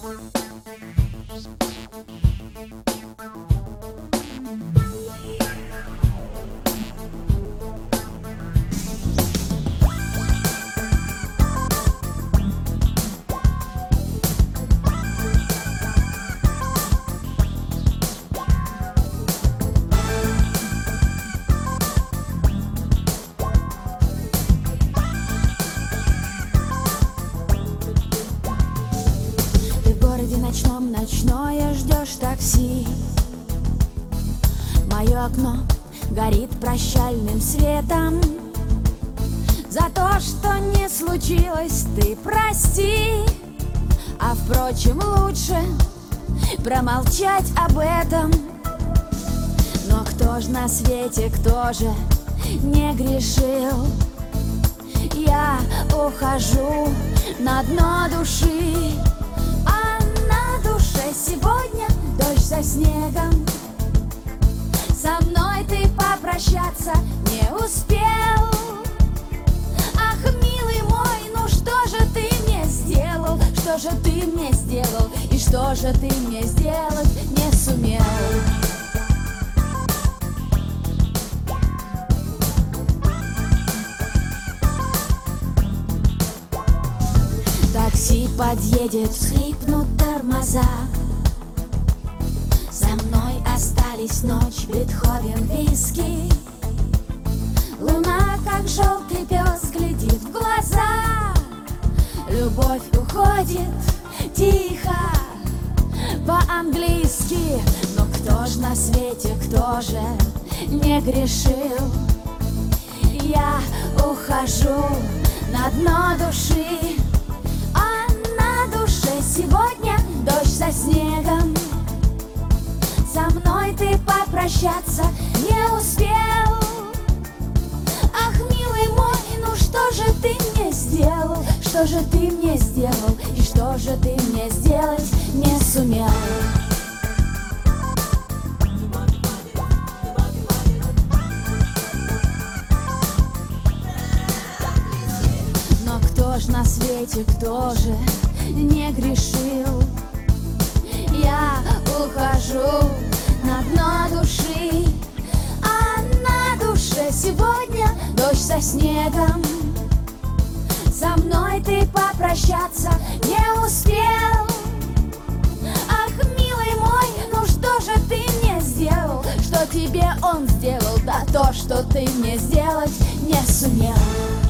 Ночном ночное ждешь такси. Мое окно горит прощальным светом. За то, что не случилось, ты прости. А впрочем, лучше промолчать об этом. Но кто ж на свете, кто же не грешил? Я ухожу на дно души. Сегодня дождь за снегом. Со мной ты попрощаться не успел. Ах, милый мой, ну что же ты мне сделал? Что же ты мне сделал? И что же ты мне сделать не сумел? Такси подъедет, скрипнут тормоза. За мной остались ночь, Бетховен, виски. Луна, как желтый пес, глядит в глаза. Любовь уходит тихо, по-английски. Но кто ж на свете, кто же не грешил? Я ухожу на дно души. А на душе сегодня дождь за снегом. Со мной ты попрощаться не успел. Ах, милый мой, ну что же ты мне сделал? Что же ты мне сделал? И что же ты мне сделать не сумел? Но кто ж на свете, кто же не грешил? Я ухожу на дно души. А на душе сегодня дождь за снегом. Со мной ты попрощаться не успел. Ах, милый мой, ну что же ты мне сделал? Что тебе он сделал? Да то, что ты мне сделать не сумел.